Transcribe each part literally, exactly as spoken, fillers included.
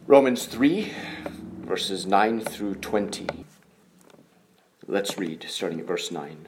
Romans three, verses nine through twenty. Let's read, starting at verse nine.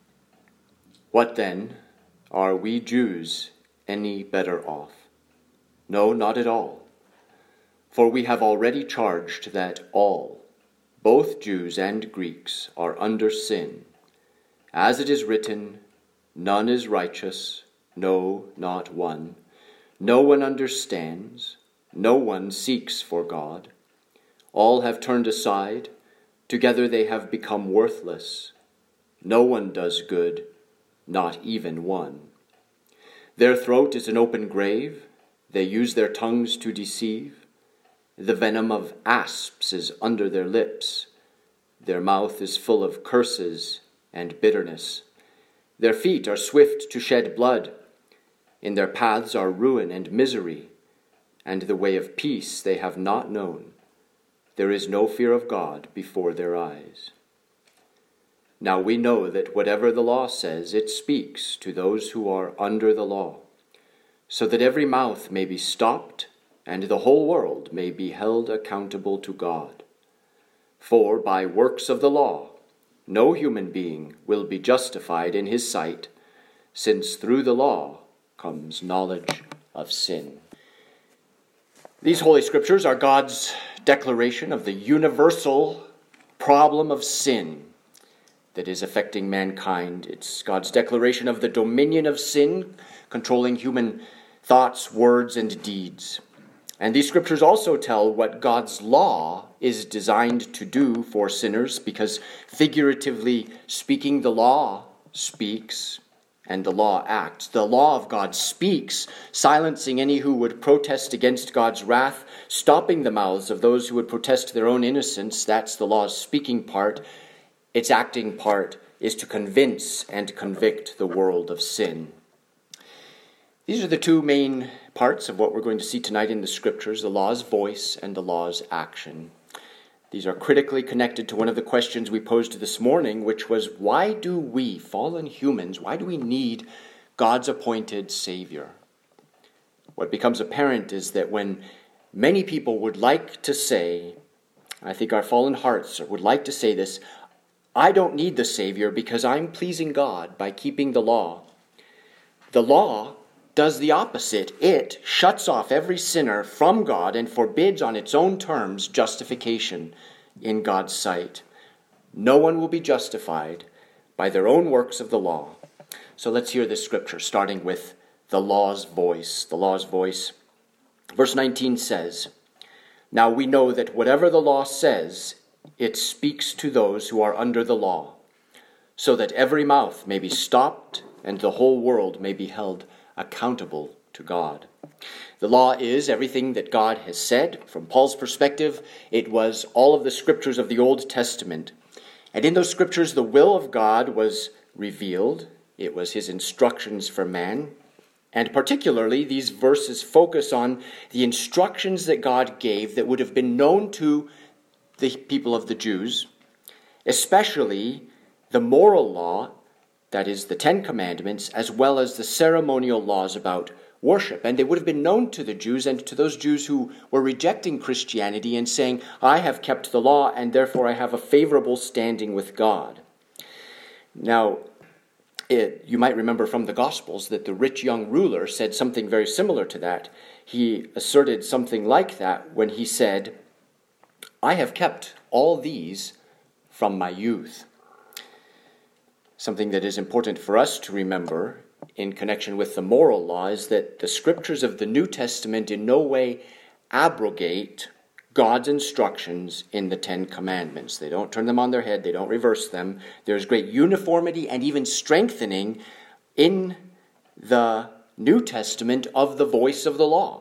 What then? Are we Jews any better off? No, not at all. For we have already charged that all, both Jews and Greeks, are under sin. As it is written, none is righteous, no, not one. No one understands, no one seeks for God. All have turned aside, together they have become worthless. No one does good, not even one. Their throat is an open grave, they use their tongues to deceive. The venom of asps is under their lips. Their mouth is full of curses and bitterness. Their feet are swift to shed blood. In their paths are ruin and misery, and the way of peace they have not known. There is no fear of God before their eyes. Now we know that whatever the law says, it speaks to those who are under the law, so that every mouth may be stopped, and the whole world may be held accountable to God. For by works of the law, no human being will be justified in his sight, since through the law comes knowledge of sin. These Holy Scriptures are God's declaration of the universal problem of sin that is affecting mankind. It's God's declaration of the dominion of sin, controlling human thoughts, words, and deeds. And these Scriptures also tell what God's law is designed to do for sinners, because figuratively speaking, the law speaks and the law acts. The law of God speaks, silencing any who would protest against God's wrath, stopping the mouths of those who would protest their own innocence. That's the law's speaking part. Its acting part is to convince and convict the world of sin. These are the two main parts of what we're going to see tonight in the Scriptures, the law's voice and the law's action. These are critically connected to one of the questions we posed this morning, which was, why do we, fallen humans, why do we need God's appointed Savior? What becomes apparent is that when many people would like to say, I think our fallen hearts would like to say this, I don't need the Savior because I'm pleasing God by keeping the law. The law does the opposite. It shuts off every sinner from God and forbids on its own terms justification in God's sight. No one will be justified by their own works of the law. So let's hear this scripture, starting with the law's voice. The law's voice. Verse nineteen says, Now we know that whatever the law says, it speaks to those who are under the law, so that every mouth may be stopped and the whole world may be held accountable to God. The law is everything that God has said. From Paul's perspective, it was all of the scriptures of the Old Testament. And in those scriptures, the will of God was revealed. It was his instructions for man. And particularly, these verses focus on the instructions that God gave that would have been known to the people of the Jews, especially the moral law, that is, the Ten Commandments, as well as the ceremonial laws about worship. And they would have been known to the Jews and to those Jews who were rejecting Christianity and saying, I have kept the law and therefore I have a favorable standing with God. Now, it, you might remember from the Gospels that the rich young ruler said something very similar to that. He asserted something like that when he said, I have kept all these from my youth. Something that is important for us to remember in connection with the moral law is that the scriptures of the New Testament in no way abrogate God's instructions in the Ten Commandments. They don't turn them on their head. They don't reverse them. There's great uniformity and even strengthening in the New Testament of the voice of the law.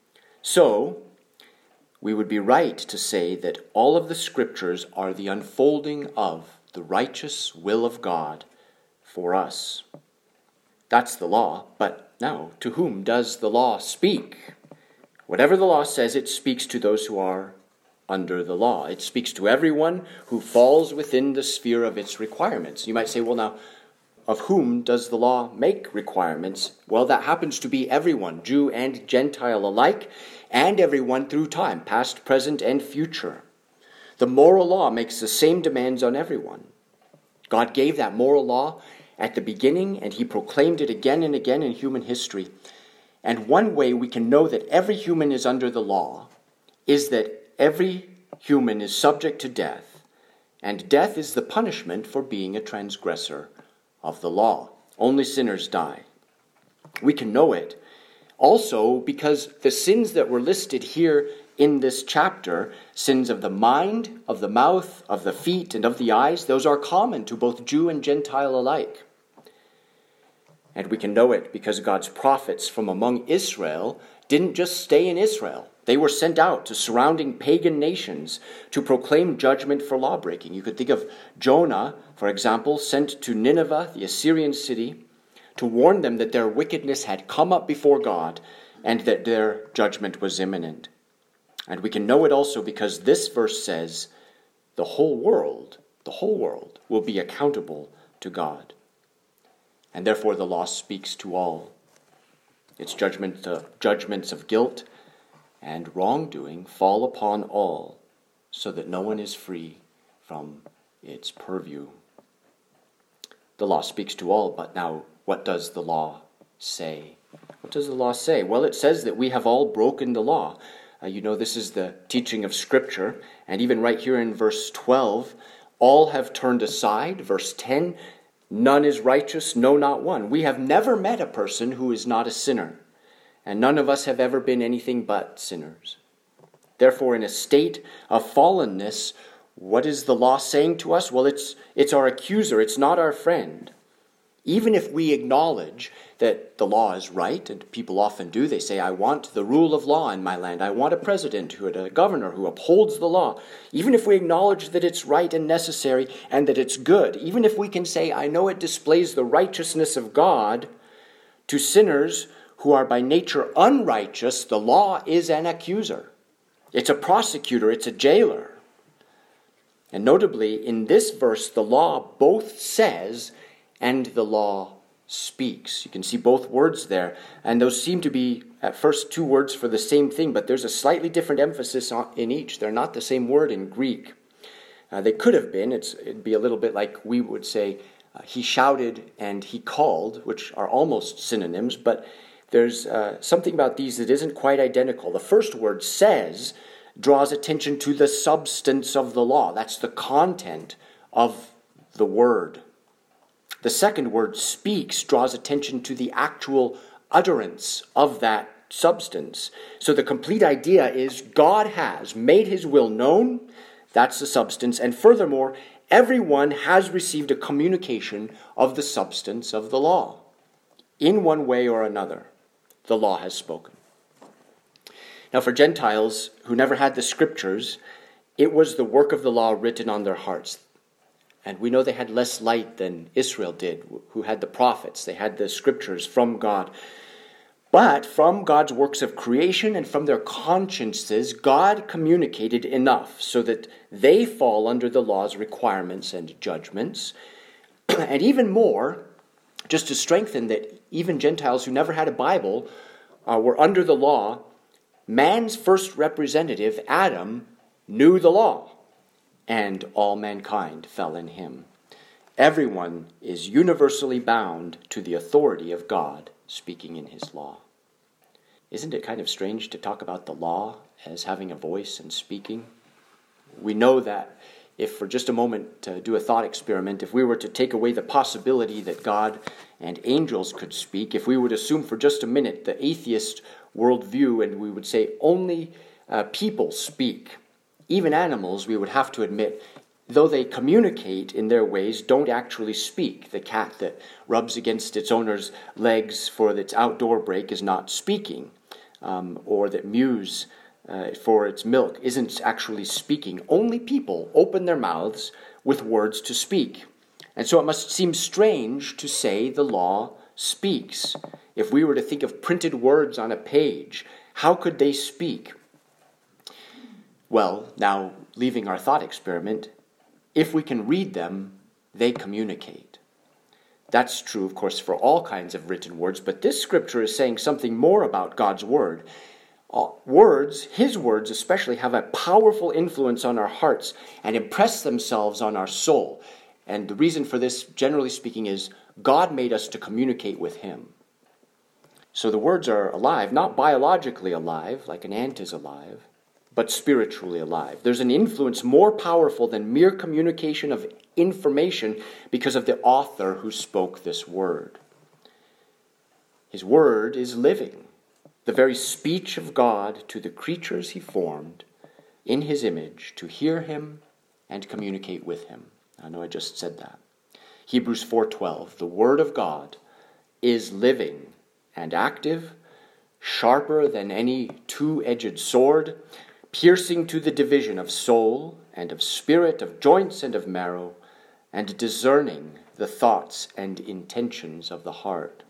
So, we would be right to say that all of the scriptures are the unfolding of the righteous will of God for us. That's the law, but now, to whom does the law speak? Whatever the law says, it speaks to those who are under the law. It speaks to everyone who falls within the sphere of its requirements. You might say, well now, of whom does the law make requirements? Well, that happens to be everyone, Jew and Gentile alike, and everyone through time, past, present, and future. The moral law makes the same demands on everyone. God gave that moral law at the beginning, and he proclaimed it again and again in human history. And one way we can know that every human is under the law is that every human is subject to death, and death is the punishment for being a transgressor of the law. Only sinners die. We can know it also because the sins that were listed here in this chapter, sins of the mind, of the mouth, of the feet, and of the eyes, those are common to both Jew and Gentile alike. And we can know it because God's prophets from among Israel didn't just stay in Israel. They were sent out to surrounding pagan nations to proclaim judgment for lawbreaking. You could think of Jonah, for example, sent to Nineveh, the Assyrian city, to warn them that their wickedness had come up before God and that their judgment was imminent. And we can know it also because this verse says the whole world, the whole world will be accountable to God. And therefore the law speaks to all. Its judgment, uh, judgments of guilt and wrongdoing fall upon all, so that no one is free from its purview. The law speaks to all, but now what does the law say? What does the law say? Well, it says that we have all broken the law. Uh, you know, this is the teaching of Scripture, and even right here in verse twelve, all have turned aside. Verse ten, none is righteous, no, not one. We have never met a person who is not a sinner. And none of us have ever been anything but sinners. Therefore, in a state of fallenness, what is the law saying to us? Well, it's it's our accuser. It's not our friend. Even if we acknowledge that the law is right, and people often do, they say, I want the rule of law in my land. I want a president, who, a governor who upholds the law. Even if we acknowledge that it's right and necessary and that it's good, even if we can say, I know it displays the righteousness of God, to sinners who are by nature unrighteous, the law is an accuser. It's a prosecutor, it's a jailer. And notably, in this verse, the law both says and the law speaks. You can see both words there, and those seem to be at first two words for the same thing, but there's a slightly different emphasis in each. They're not the same word in Greek. Uh, they could have been. It's, it'd be a little bit like we would say, uh, he shouted and he called, which are almost synonyms, but there's uh, something about these that isn't quite identical. The first word, says, draws attention to the substance of the law. That's the content of the word. The second word, speaks, draws attention to the actual utterance of that substance. So the complete idea is God has made his will known. That's the substance. And furthermore, everyone has received a communication of the substance of the law. In one way or another, the law has spoken. Now, for Gentiles who never had the Scriptures, it was the work of the law written on their hearts. And we know they had less light than Israel did, who had the prophets. They had the Scriptures from God. But from God's works of creation and from their consciences, God communicated enough so that they fall under the law's requirements and judgments. And even more, just to strengthen that even Gentiles who never had a Bible uh, were under the law, man's first representative, Adam, knew the law, and all mankind fell in him. Everyone is universally bound to the authority of God speaking in his law. Isn't it kind of strange to talk about the law as having a voice and speaking? We know that if for just a moment to do a thought experiment, if we were to take away the possibility that God and angels could speak, if we would assume for just a minute the atheist worldview and we would say only uh, people speak, even animals, we would have to admit, though they communicate in their ways, don't actually speak. The cat that rubs against its owner's legs for its outdoor break is not speaking, um, or that mews Uh, for its milk isn't actually speaking. Only people open their mouths with words to speak. And so it must seem strange to say the law speaks. If we were to think of printed words on a page, how could they speak? Well, now, leaving our thought experiment, if we can read them, they communicate. That's true, of course, for all kinds of written words, but this scripture is saying something more about God's word. Words, his words especially, have a powerful influence on our hearts and impress themselves on our soul. And the reason for this, generally speaking, is God made us to communicate with him. So the words are alive, not biologically alive, like an ant is alive, but spiritually alive. There's an influence more powerful than mere communication of information because of the author who spoke this word. His word is living, the very speech of God to the creatures he formed in his image to hear him and communicate with him. I know I just said that. Hebrews four twelve, the word of God is living and active, sharper than any two-edged sword, piercing to the division of soul and of spirit, of joints and of marrow, and discerning the thoughts and intentions of the heart.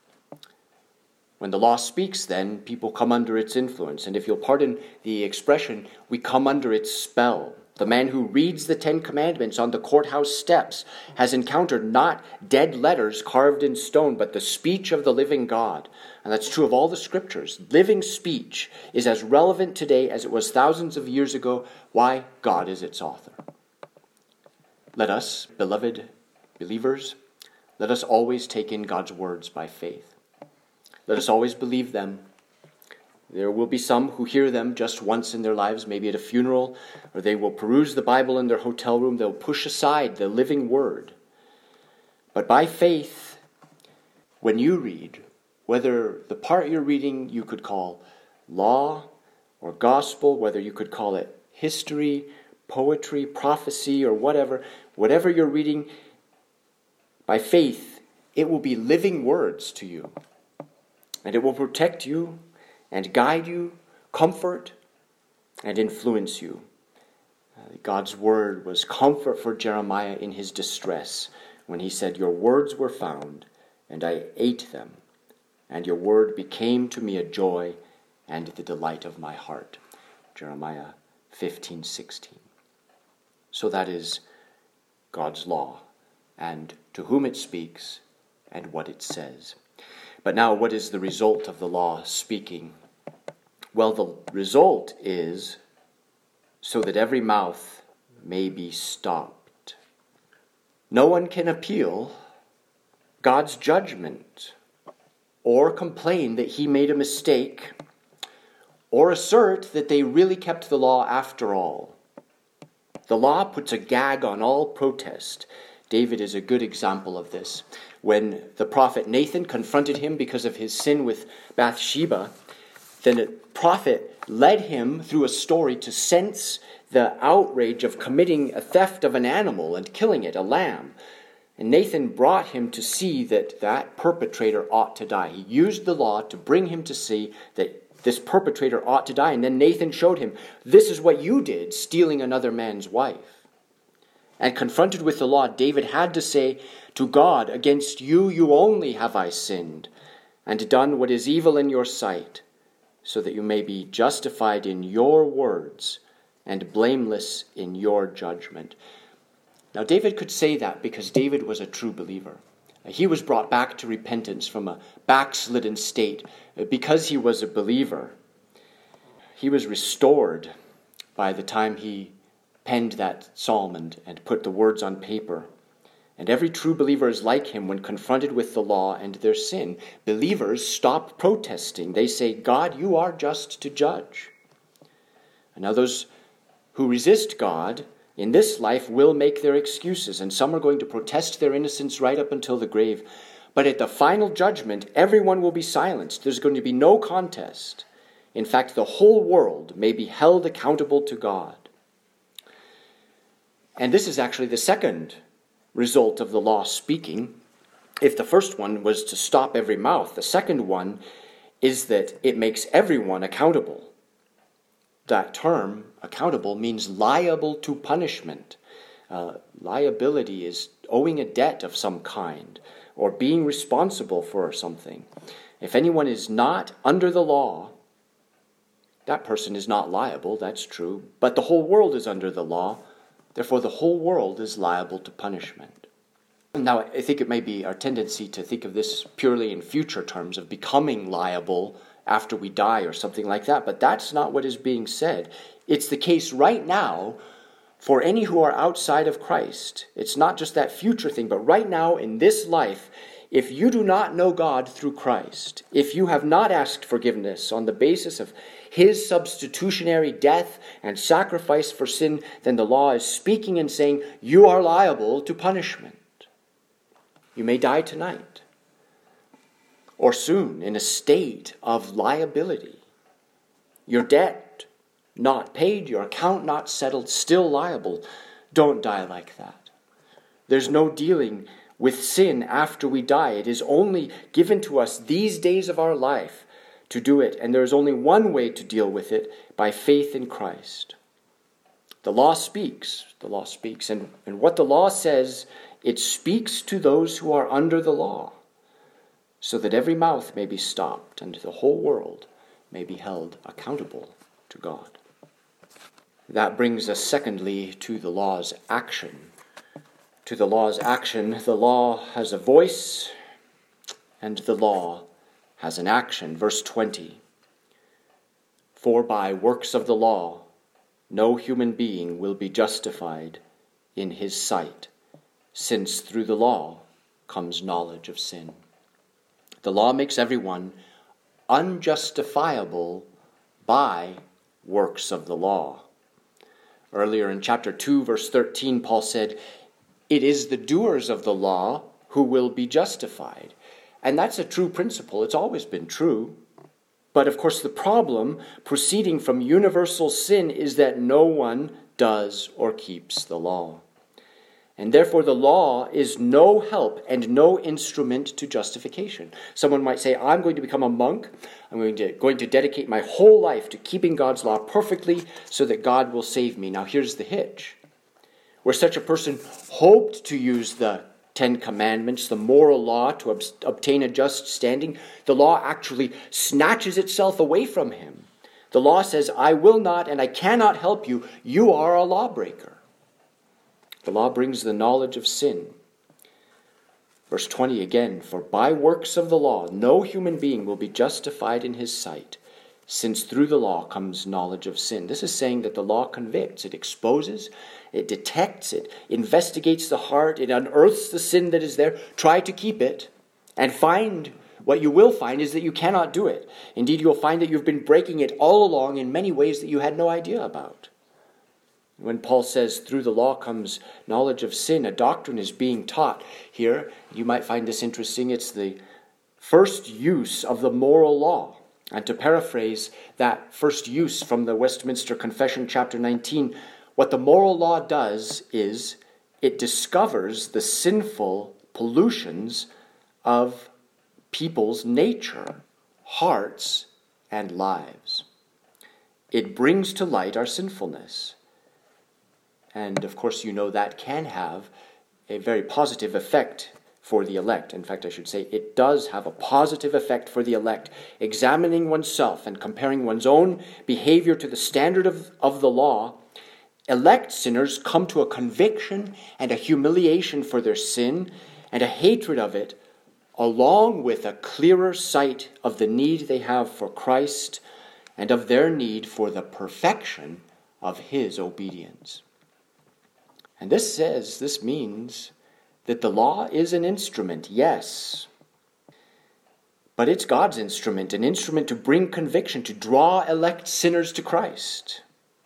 When the law speaks, then, people come under its influence, and if you'll pardon the expression, we come under its spell. The man who reads the Ten Commandments on the courthouse steps has encountered not dead letters carved in stone, but the speech of the living God. And that's true of all the scriptures. Living speech is as relevant today as it was thousands of years ago. Why? God is its author. Let us, beloved believers, let us always take in God's words by faith. Let us always believe them. There will be some who hear them just once in their lives, maybe at a funeral, or they will peruse the Bible in their hotel room. They'll push aside the living word. But by faith, when you read, whether the part you're reading you could call law or gospel, whether you could call it history, poetry, prophecy, or whatever, whatever you're reading, by faith, it will be living words to you. And it will protect you and guide you, comfort, and influence you. Uh, God's word was comfort for Jeremiah in his distress when he said, "Your words were found, and I ate them, and your word became to me a joy and the delight of my heart." Jeremiah fifteen sixteen. So that is God's law, and to whom it speaks, and what it says. But now, what is the result of the law speaking? Well, the result is so that every mouth may be stopped. No one can appeal God's judgment or complain that he made a mistake or assert that they really kept the law after all. The law puts a gag on all protest. David is a good example of this. When the prophet Nathan confronted him because of his sin with Bathsheba, then the prophet led him through a story to sense the outrage of committing a theft of an animal and killing it, a lamb. And Nathan brought him to see that that perpetrator ought to die. He used the law to bring him to see that this perpetrator ought to die. And then Nathan showed him, this is what you did, stealing another man's wife. And confronted with the law, David had to say to God, "Against you, you only have I sinned, and done what is evil in your sight, so that you may be justified in your words and blameless in your judgment." Now, David could say that because David was a true believer. He was brought back to repentance from a backslidden state because he was a believer. He was restored by the time he penned that psalm and, and put the words on paper. And every true believer is like him when confronted with the law and their sin. Believers stop protesting. They say, "God, you are just to judge." And now those who resist God in this life will make their excuses, and some are going to protest their innocence right up until the grave. But at the final judgment, everyone will be silenced. There's going to be no contest. In fact, the whole world may be held accountable to God. And this is actually the second result of the law speaking. If the first one was to stop every mouth, the second one is that it makes everyone accountable. That term, accountable, means liable to punishment. Uh, liability is owing a debt of some kind or being responsible for something. If anyone is not under the law, that person is not liable, that's true. But the whole world is under the law. Therefore, the whole world is liable to punishment. Now, I think it may be our tendency to think of this purely in future terms of becoming liable after we die or something like that, but that's not what is being said. It's the case right now for any who are outside of Christ. It's not just that future thing, but right now in this life, if you do not know God through Christ, if you have not asked forgiveness on the basis of his substitutionary death and sacrifice for sin, then the law is speaking and saying you are liable to punishment. You may die tonight or soon in a state of liability. Your debt not paid, your account not settled, still liable. Don't die like that. There's no dealing with sin after we die. It is only given to us these days of our life to do it, and there is only one way to deal with it, by faith in Christ. The law speaks. The law speaks. And, and what the law says, it speaks to those who are under the law, so that every mouth may be stopped and the whole world may be held accountable to God. That brings us secondly to the law's action. To the law's action, the law has a voice and the law has an action. Verse twenty, for by works of the law no human being will be justified in his sight, since through the law comes knowledge of sin. The law makes everyone unjustifiable by works of the law. Earlier in chapter two, verse thirteen, Paul said, it is the doers of the law who will be justified. And that's a true principle. It's always been true. But of course, the problem proceeding from universal sin is that no one does or keeps the law. And therefore, the law is no help and no instrument to justification. Someone might say, I'm going to become a monk. I'm going to, going to dedicate my whole life to keeping God's law perfectly so that God will save me. Now, here's the hitch. Where such a person hoped to use the Ten Commandments, the moral law, to ob- obtain a just standing, the law actually snatches itself away from him. The law says, I will not and I cannot help you. You are a lawbreaker. The law brings the knowledge of sin. Verse twenty again, for by works of the law no human being will be justified in his sight, since through the law comes knowledge of sin. This is saying that the law convicts, it exposes, it detects, it investigates the heart, it unearths the sin that is there. Try to keep it, and find, what you will find is that you cannot do it. Indeed, you'll find that you've been breaking it all along in many ways that you had no idea about. When Paul says through the law comes knowledge of sin, a doctrine is being taught here. You might find this interesting. It's the first use of the moral law. And to paraphrase that first use from the Westminster Confession, chapter nineteen, what the moral law does is it discovers the sinful pollutions of people's nature, hearts, and lives. It brings to light our sinfulness. And of course, you know that can have a very positive effect for the elect. In fact, I should say it does have a positive effect for the elect. Examining oneself and comparing one's own behavior to the standard of, of the law, elect sinners come to a conviction and a humiliation for their sin and a hatred of it, along with a clearer sight of the need they have for Christ and of their need for the perfection of his obedience. And this says, this means that the law is an instrument, yes. But it's God's instrument, an instrument to bring conviction, to draw elect sinners to Christ,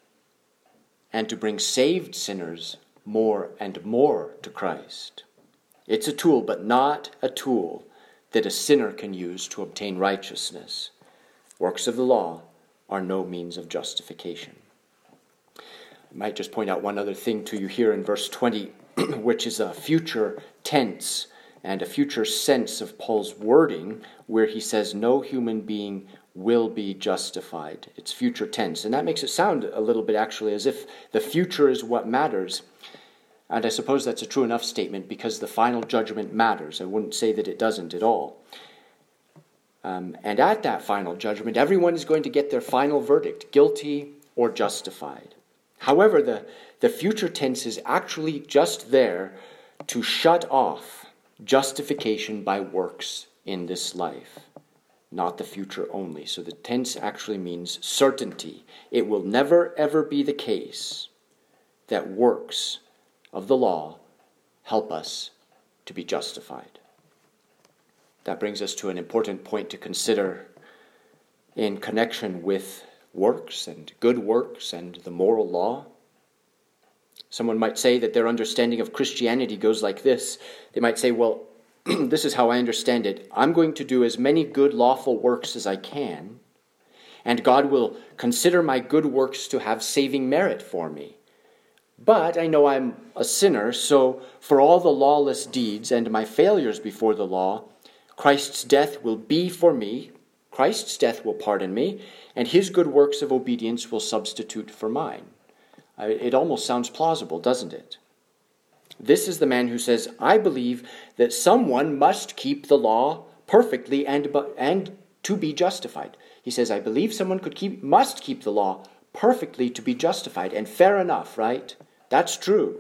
and to bring saved sinners more and more to Christ. It's a tool, but not a tool that a sinner can use to obtain righteousness. Works of the law are no means of justification. I might just point out one other thing to you here in verse twenty, which is a future tense and a future sense of Paul's wording, where he says no human being will be justified. It's future tense, and that makes it sound a little bit actually as if the future is what matters. And I suppose that's a true enough statement because the final judgment matters. I wouldn't say that it doesn't at all. Um, and at that final judgment, everyone is going to get their final verdict, guilty or justified. However, the, the future tense is actually just there to shut off justification by works in this life, not the future only. So the tense actually means certainty. It will never, ever be the case that works of the law help us to be justified. That brings us to an important point to consider in connection with works and good works and the moral law. Someone might say that their understanding of Christianity goes like this. They might say, well, this is how I understand it. I'm going to do as many good lawful works as I can, and God will consider my good works to have saving merit for me. But I know I'm a sinner, so for all the lawless deeds and my failures before the law, Christ's death will be for me. Christ's death will pardon me, and his good works of obedience will substitute for mine. It almost sounds plausible, doesn't it? This is the man who says, I believe that someone must keep the law perfectly and, and to be justified. He says, I believe someone could keep, must keep the law perfectly to be justified. And fair enough, right? That's true.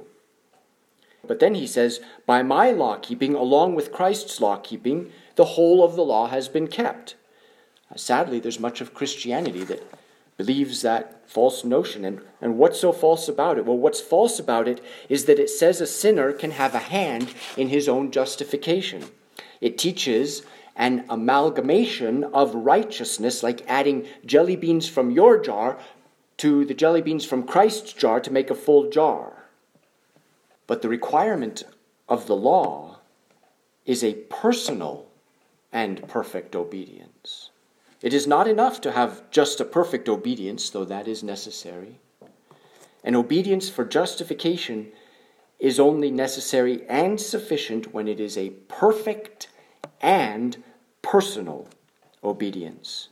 But then he says, by my law keeping, along with Christ's law keeping, the whole of the law has been kept. Sadly, there's much of Christianity that believes that false notion. And, and what's so false about it? Well, what's false about it is that it says a sinner can have a hand in his own justification. It teaches an amalgamation of righteousness, like adding jelly beans from your jar to the jelly beans from Christ's jar to make a full jar. But the requirement of the law is a personal and perfect obedience. It is not enough to have just a perfect obedience, though that is necessary. An obedience for justification is only necessary and sufficient when it is a perfect and personal obedience.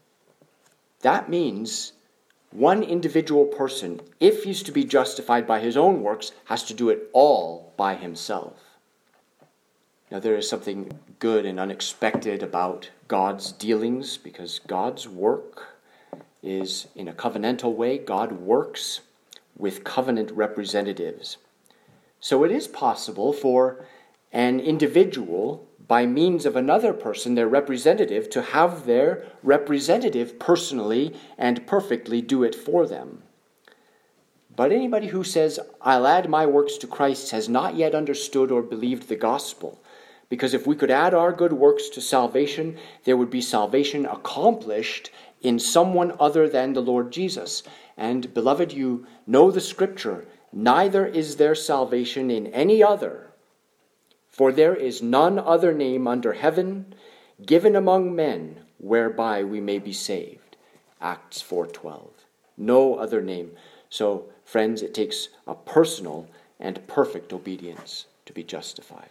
That means one individual person, if he's to be justified by his own works, has to do it all by himself. Now, there is something good and unexpected about God's dealings, because God's work is in a covenantal way. God works with covenant representatives. So it is possible for an individual, by means of another person, their representative, to have their representative personally and perfectly do it for them. But anybody who says, I'll add my works to Christ's, has not yet understood or believed the gospel. Because if we could add our good works to salvation, there would be salvation accomplished in someone other than the Lord Jesus. And, beloved, you know the scripture, neither is there salvation in any other, for there is none other name under heaven given among men whereby we may be saved. Acts four twelve. No other name. So, friends, it takes a personal and perfect obedience to be justified.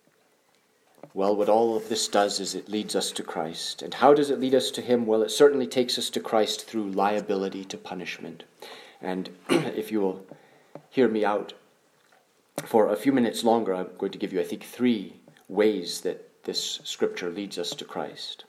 Well, what all of this does is it leads us to Christ. And how does it lead us to him? Well, it certainly takes us to Christ through liability to punishment. And if you will hear me out for a few minutes longer, I'm going to give you, I think, three ways that this scripture leads us to Christ.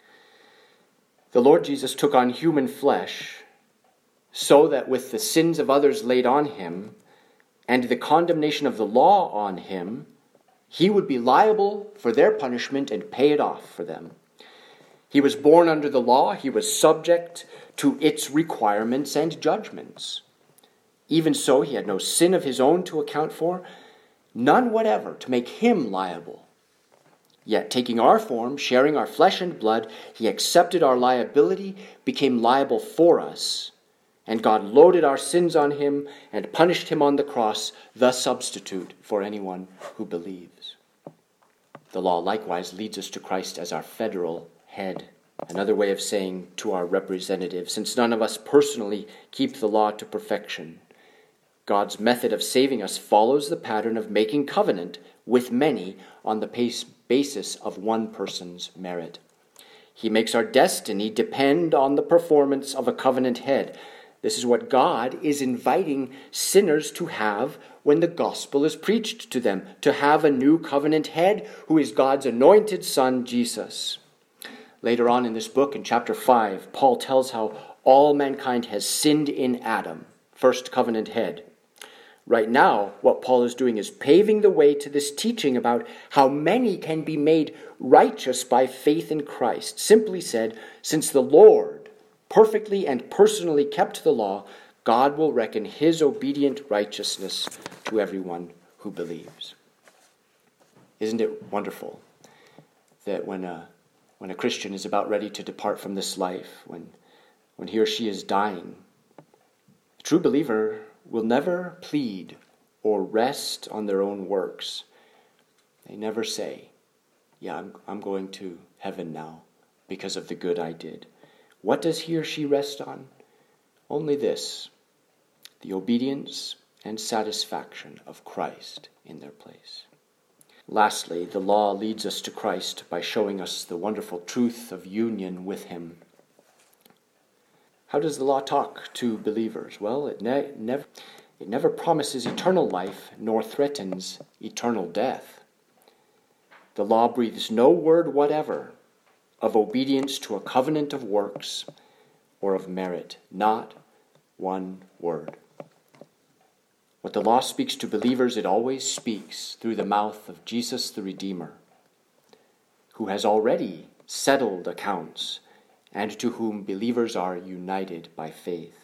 The Lord Jesus took on human flesh so that with the sins of others laid on him and the condemnation of the law on him, he would be liable for their punishment and pay it off for them. He was born under the law. He was subject to its requirements and judgments. Even so, he had no sin of his own to account for, none whatever to make him liable. Yet, taking our form, sharing our flesh and blood, he accepted our liability, became liable for us, and God loaded our sins on him and punished him on the cross, the substitute for anyone who believes. The law likewise leads us to Christ as our federal head. Another way of saying to our representative, since none of us personally keep the law to perfection, God's method of saving us follows the pattern of making covenant with many on the basis of one person's merit. He makes our destiny depend on the performance of a covenant head. This is what God is inviting sinners to have when the gospel is preached to them, to have a new covenant head who is God's anointed Son, Jesus. Later on in this book, in chapter five, Paul tells how all mankind has sinned in Adam, first covenant head. Right now, what Paul is doing is paving the way to this teaching about how many can be made righteous by faith in Christ. Simply said, since the Lord perfectly and personally kept the law, God will reckon his obedient righteousness to everyone who believes. Isn't it wonderful that when a, when a Christian is about ready to depart from this life, when, when he or she is dying, the true believer will never plead or rest on their own works. They never say, yeah, I'm, I'm going to heaven now because of the good I did. What does he or she rest on? Only this, the obedience and satisfaction of Christ in their place. Lastly, the law leads us to Christ by showing us the wonderful truth of union with him. How does the law talk to believers? Well, it, ne- never, it never promises eternal life nor threatens eternal death. The law breathes no word whatever of obedience to a covenant of works or of merit. Not one word. What the law speaks to believers, it always speaks through the mouth of Jesus the Redeemer, who has already settled accounts and to whom believers are united by faith.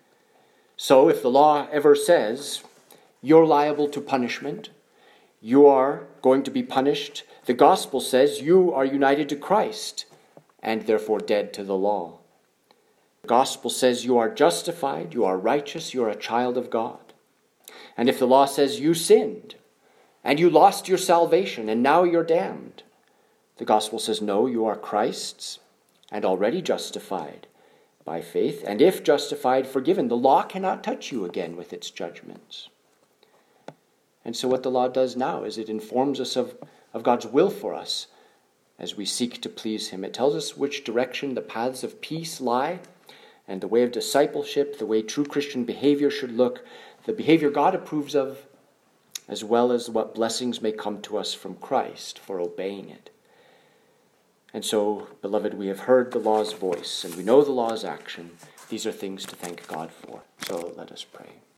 So if the law ever says, you're liable to punishment, you are going to be punished, the gospel says you are united to Christ and therefore dead to the law. The gospel says you are justified, you are righteous, you are a child of God. And if the law says you sinned and you lost your salvation and now you're damned, the gospel says no, you are Christ's and already justified by faith, and if justified, forgiven. The law cannot touch you again with its judgments. And so what the law does now is it informs us of, of God's will for us as we seek to please him. It tells us which direction the paths of peace lie, and the way of discipleship, the way true Christian behavior should look, the behavior God approves of, as well as what blessings may come to us from Christ for obeying it. And so, beloved, we have heard the law's voice, and we know the law's action. These are things to thank God for. So let us pray.